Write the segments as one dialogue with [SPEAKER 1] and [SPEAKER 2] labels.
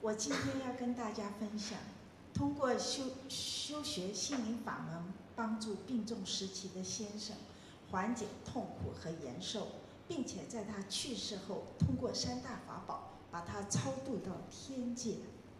[SPEAKER 1] 我今天要跟大家分享，通过修学心灵法门，帮助病重时期的先生缓解痛苦和延寿，并且在他去世后，通过三大法宝把他超度到天界。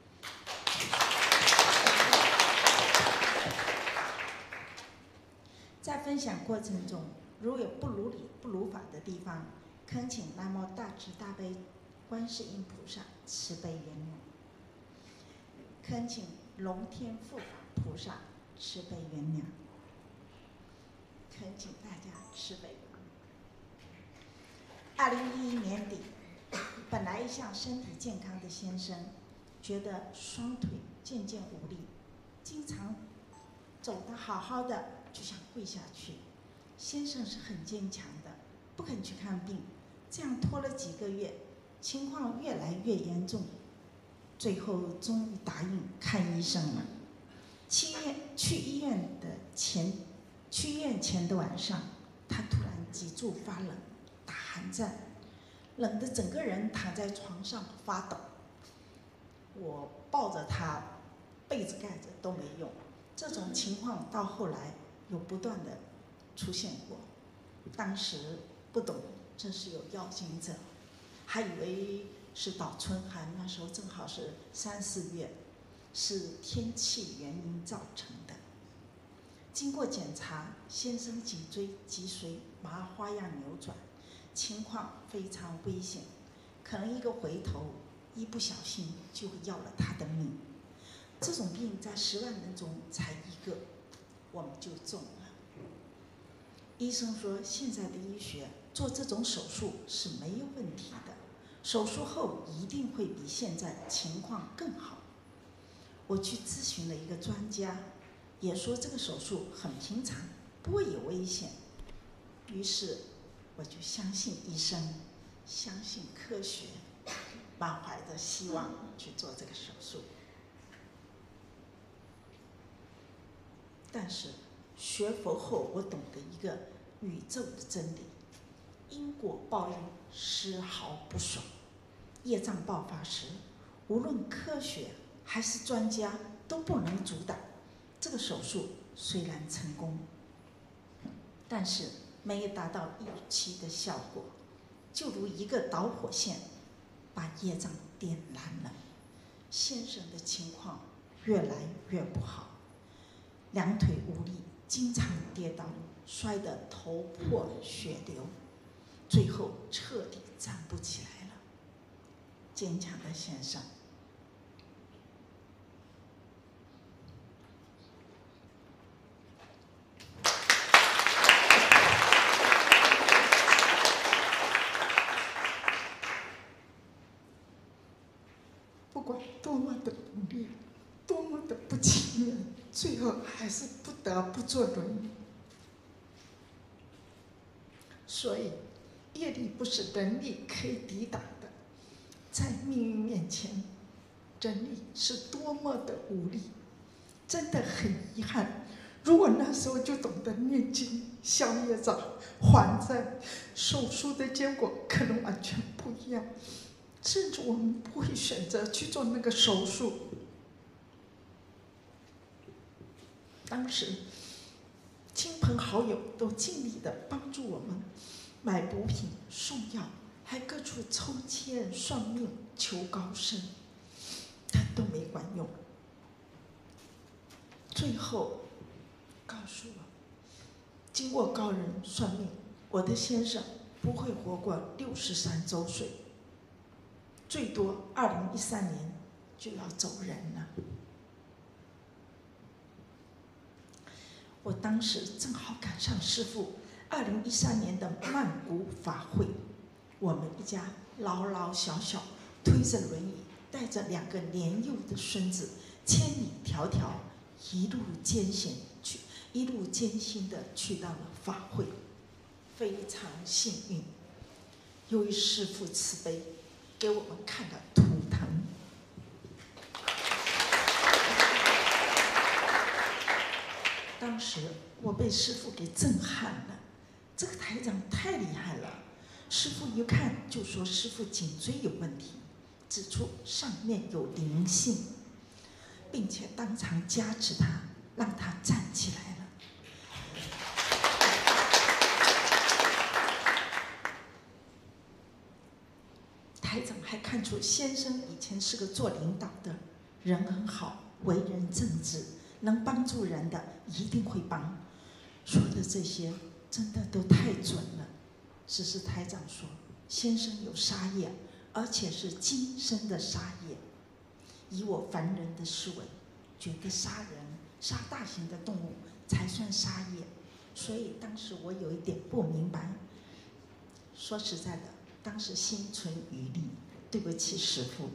[SPEAKER 1] 在分享过程中，如有不如理、不如法的地方，恳请南无大慈大悲观世音菩萨慈悲原谅，恳请龙天护法菩萨慈悲原谅，恳请大家慈悲。2011年底，本来一向身体健康的先生，觉得双腿渐渐无力，经常走得好好的就想跪下去。先生是很坚强的，不肯去看病，这样拖了几个月，情况越来越严重，最后终于答应看医生了。去医院前的晚上，他突然脊柱发冷，打寒战，冷得整个人躺在床上发抖。我抱着他，被子盖着都没用。这种情况到后来有不断的出现过，当时不懂这是有妖精者，还以为是倒春寒，那时候正好是3、4月，是天气原因造成的。经过检查，先生脊椎、脊髓麻花样扭转，情况非常危险，可能一个回头，一不小心就要了他的命。这种病在10万人中才1个，我们就中了。医生说，现在的医学做这种手术是没有问题的，手术后一定会比现在情况更好。我去咨询了一个专家，也说这个手术很平常，不会有危险。于是我就相信医生，相信科学，满怀着希望去做这个手术。但是学佛后，我懂得一个宇宙的真理：因果报应丝毫不爽。业障爆发时，无论科学还是专家都不能阻挡。这个手术虽然成功，但是没有达到预期的效果，就如一个导火线，把业障点燃了。先生的情况越来越不好，两腿无力，经常跌倒，摔得头破血流，最后彻底站不起来了。坚强的先生，不管多么的努力，多么的不情愿，最后还是不得不坐轮椅。所以，业力不是人力可以抵挡的。在命运面前，人力是多么的无力。真的很遗憾，如果那时候就懂得念经、消业障、还债，手术的结果可能完全不一样。甚至我们不会选择去做那个手术。当时，亲朋好友都尽力的帮助我们，买补品、送药，还各处抽签、算命、求高升，但都没管用。最后，告诉我，经过高人算命，我的先生不会活过63周岁。最多2013年就要走人了。我当时正好赶上师父2013年的曼谷法会，我们一家老老小小推着轮椅，带着2个年幼的孙子，千里迢迢，一路艰辛的去到了法会，非常幸运。由于师父慈悲，给我们看了图腾。当时我被师父给震撼了，这个台长太厉害了。师父一看就说师父颈椎有问题， 指出上面有灵性，并且当场加持他，让他站起来了。台长还看出先生以前是个做领导的，人很好，为人正直，能帮助人的一定会帮。说的这些真的都太准了。只是台长说，先生有杀业，而且是今生的杀业。以我凡人的思维，觉得杀人、杀大型的动物才算杀业，所以当时我有一点不明白。说实在的，当时心存余力，对不起师父。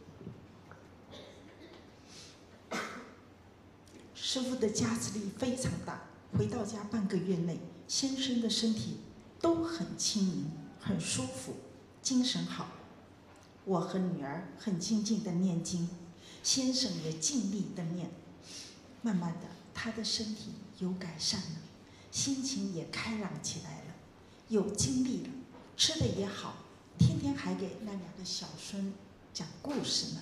[SPEAKER 1] 师父的加持力非常大，回到家半个月内，先生的身体都很轻盈，很舒服，精神好。我和女儿很精进的念经，先生也尽力的念。慢慢的，他的身体有改善了，心情也开朗起来了，有精力了，吃的也好，天天还给那2个小孙讲故事呢。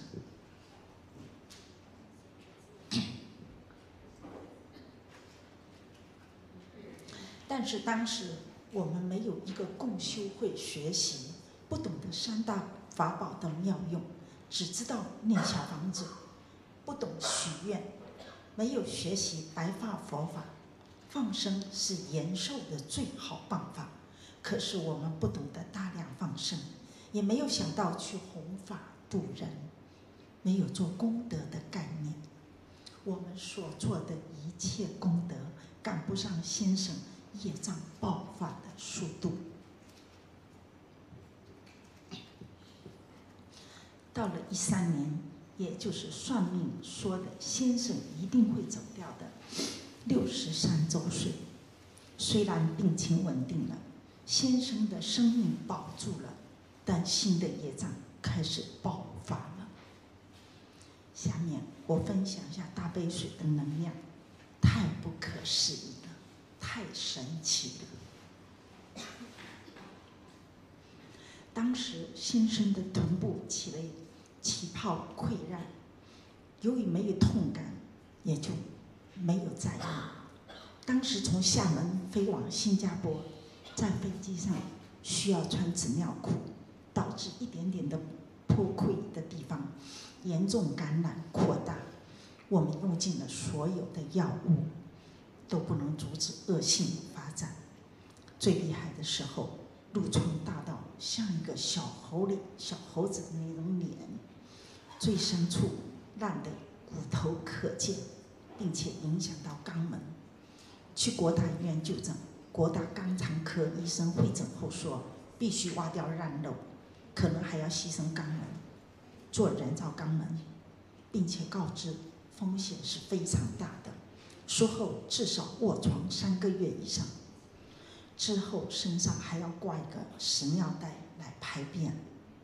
[SPEAKER 1] 但是当时我们没有一个共修会学习，不懂得3大法宝的妙用，只知道念小房子，不懂许愿，没有学习白发佛法。放生是延寿的最好办法，可是我们不懂得大量放生，也没有想到去弘法度人，没有做功德的概念。我们所做的一切功德，赶不上先生业障爆发的速度。到了13年，也就是算命说的先生一定会走掉的63周岁，虽然病情稳定了，先生的生命保住了，但新的业障开始爆发了。下面我分享一下大杯水的能量，太不可思议了，太神奇了。当时先生的臀部起了气泡溃烂，由于没有痛感，也就没有在意。当时从厦门飞往新加坡，在飞机上需要穿纸尿裤，导致一点点的破溃的地方严重感染扩大。我们用尽了所有的药物，都不能阻止恶性发展。最厉害的时候，褥疮大到像一个小猴子的那种脸，最深处烂得骨头可见，并且影响到肛门。去国大医院就诊，国大肛肠科医生会诊后说，必须挖掉烂肉，可能还要牺牲肛门，做人造肛门，并且告知风险是非常大的，术后至少卧床3个月以上，之后身上还要挂一个屎尿袋来排便。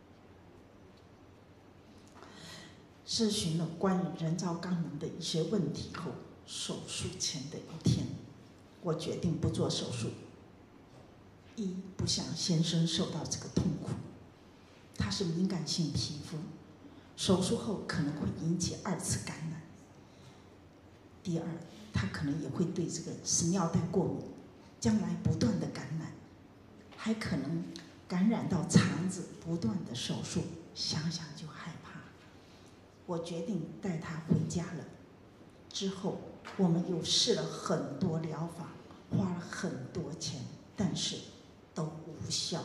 [SPEAKER 1] 咨询了关于人造肛门的一些问题后，手术前的一天，我决定不做手术。不想先生受到这个痛苦，他是敏感性皮肤，手术后可能会引起2次感染。第二，他可能也会对这个屎尿袋过敏，将来不断的感染，还可能感染到肠子，不断的手术，想想就害怕。我决定带他回家了。之后我们又试了很多疗法，花了很多钱，但是都无效。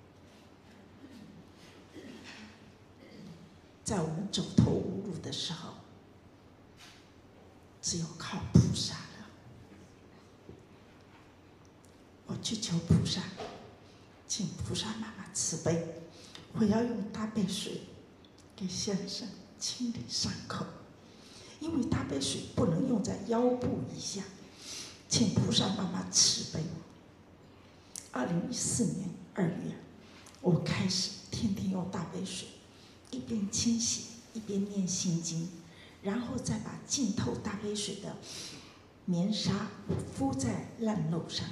[SPEAKER 1] 在我们走投无路的时候，只有靠菩萨了。我去求菩萨，请菩萨妈妈慈悲，我要用大杯水给先生清理伤口，因为大杯水不能用在腰部以下，请菩萨妈妈慈悲。2014年2月，我开始天天用大杯水，一边清洗一边念心经，然后再把浸透大杯水的棉纱敷在烂肉上。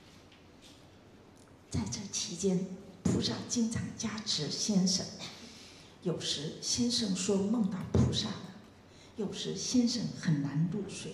[SPEAKER 1] 在这期间，菩萨经常加持先生， 有时先生说梦到菩萨了，有时先生很难入睡。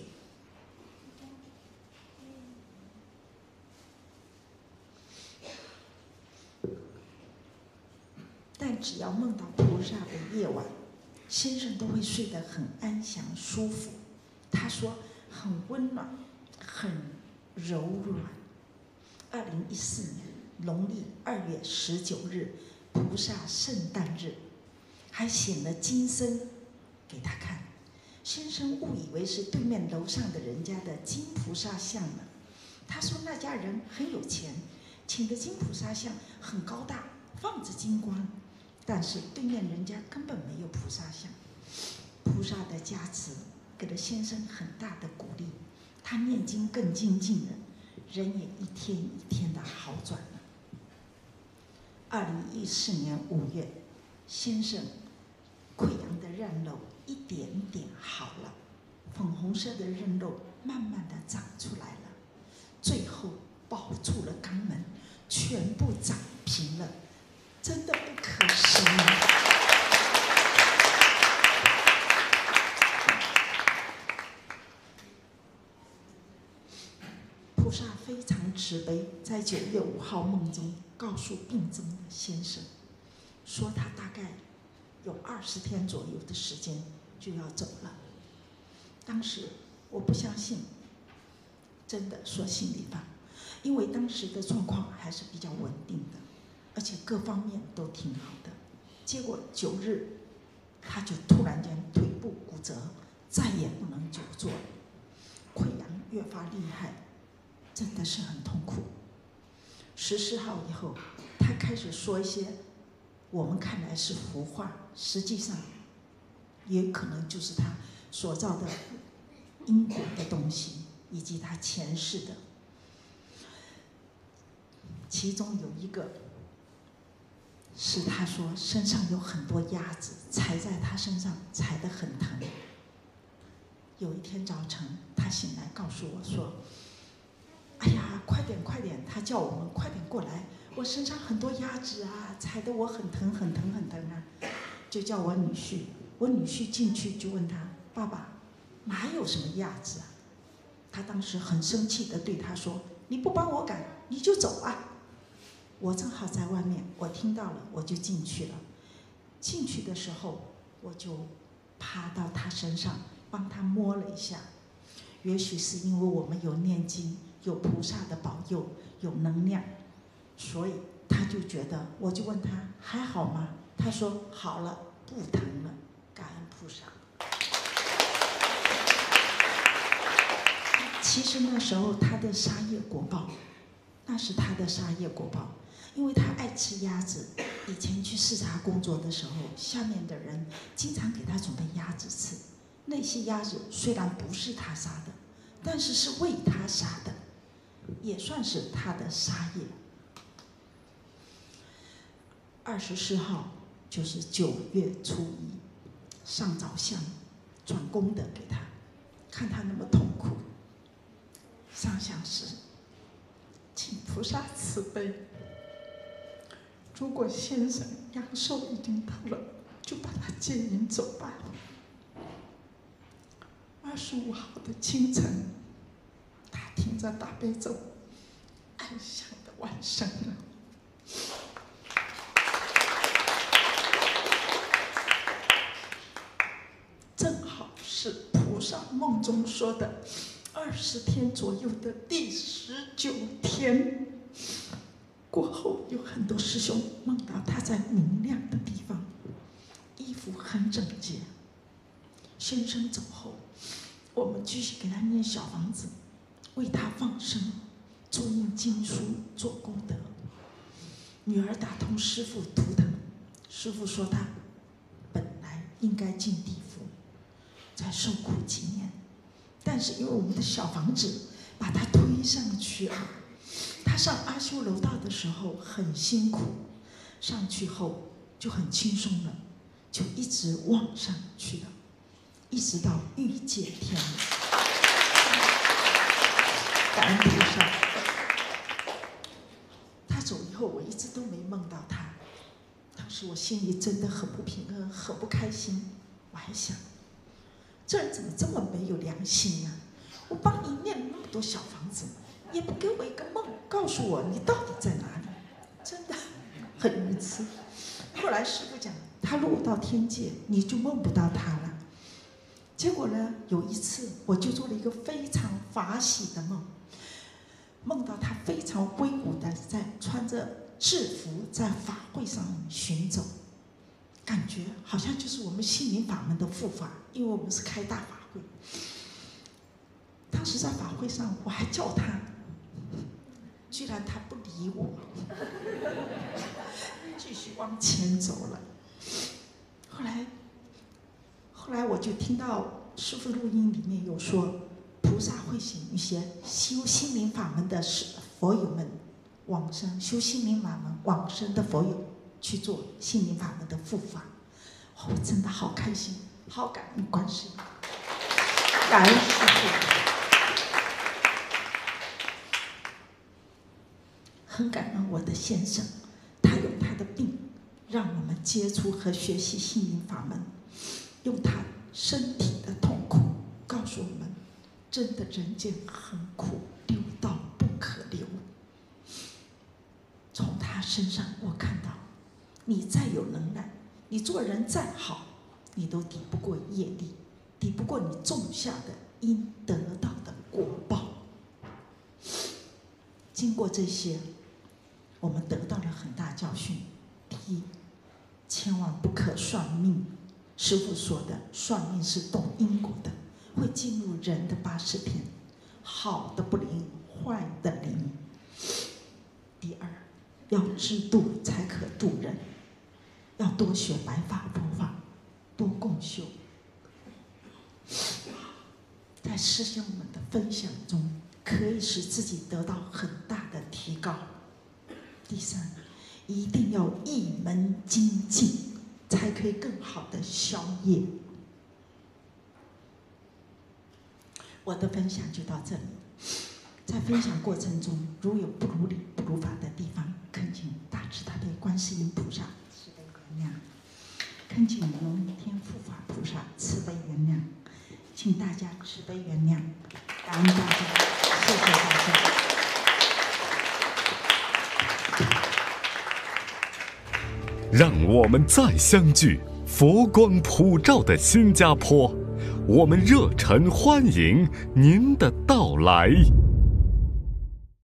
[SPEAKER 1] 但只要梦到菩萨的夜晚，先生都会睡得很安详舒服。他说很温暖，很柔软。2014年农历2月19日，菩萨圣诞日，还显了金身给他看。先生误以为是对面楼上的人家的金菩萨像呢。他说那家人很有钱，请的金菩萨像很高大，放着金光，但是对面人家根本没有菩萨像。菩萨的加持给了先生很大的鼓励，他念经更精进了，人也一天一天的好转了。2014年5月，先生溃疡的烂肉一点点好了，粉红色的刃肉慢慢的长出来了，最后保住了肛门，全部长平了，真的不可思议。菩萨非常慈悲，在9月5号梦中告诉病中的先生，说他大概有20天左右的时间就要走了。当时我不相信，真的说心里话，因为当时的状况还是比较稳定的，而且各方面都挺好的。结果9日，他就突然间腿部骨折，再也不能久坐了，溃疡越发厉害，真的是很痛苦。14号以后，他开始说一些我们看来是胡话，实际上也可能就是他所造的因果的东西，以及他前世的。其中有一个是他说身上有很多鸭子踩在他身上，踩得很疼。有一天早晨，他醒来告诉我说：“哎呀，快点快点！”他叫我们快点过来，我身上很多鸭子啊，踩得我很疼很疼很疼啊！就叫我女婿，我女婿进去就问他：“爸爸，哪有什么鸭子啊？”他当时很生气地对他说：“你不帮我赶，你就走啊！”我正好在外面，我听到了，我就进去了。进去的时候，我就爬到他身上，帮他摸了一下。也许是因为我们有念经，有菩萨的保佑，有能量，所以他就觉得，我就问他还好吗？他说好了，不疼了，感恩菩萨。其实那时候他的杀业果报，那是他的杀业果报，因为他爱吃鸭子。以前去视察工作的时候，下面的人经常给他准备鸭子吃。那些鸭子虽然不是他杀的，但是是为他杀的，也算是他的杀业。24号就是9月初1，上早香转功德给他，看他那么痛苦，上香时请菩萨慈悲，如果先生阳寿已经到了，就把他接引走吧。25号的清晨，他听着大悲咒，安详的完生了。正好是菩萨梦中说的20天左右的第19天。过后有很多师兄梦到他在明亮的地方，衣服很整洁。先生走后，我们继续给他念小房子，为他放生，做念经书，做功德。女儿打通师父图腾，师父说他本来应该进地府，再受苦几年，但是因为我们的小房子把他推上去了。他上阿修罗道的时候很辛苦，上去后就很轻松了，就一直往上去了，一直到欲界天。感恩菩萨。他走以后，我一直都没梦到他。当时时我心里真的很不平衡，很不开心。我还想，这人怎么这么没有良心呀？我帮你念了那么多小房子，也不给我一个梦，告诉我你到底在哪里，真的很愚痴。后来师父讲，他入到天界，你就梦不到他了。结果呢，有一次我就做了一个非常法喜的梦，梦到他非常威武的在穿着制服在法会上行走，感觉好像就是我们心灵法门的护法，因为我们是开大法会。当时在法会上，我还叫他，居然他不理我，继续往前走了。后来我就听到师父录音里面有说，菩萨会请一些修心灵法门的佛友们往生，修心灵法门往生的佛友去做心灵法门的护法。我真的好开心，好感恩观世音，感恩师父。很感恩我的先生，他用他的病让我们接触和学习心灵法门，用他身体的痛苦告诉我们，真的人间很苦，流到不可流。从他身上我看到，你再有能耐，你做人再好，你都抵不过业力，抵不过你种下的因得到的果报。经过这些，我们得到了很大教训。第一，千万不可算命。师父说的，算命是动因果的，会进入人的80天，好的不灵，坏的灵。第二，要知度才可度人，要多学白法佛法，多共修。在师兄们的分享中，可以使自己得到很大的提高。第三，一定要一门精进，才可以更好的消业。我的分享就到这里。在分享过程中，如有不如理、不如法的地方，恳请大慈大悲观世音菩萨慈悲原谅，恳请龙天护法菩萨慈悲原谅，请大家慈悲原谅，感恩大家，谢谢大家。
[SPEAKER 2] 让我们再相聚，佛光普照的新加坡，我们热忱欢迎您的到来。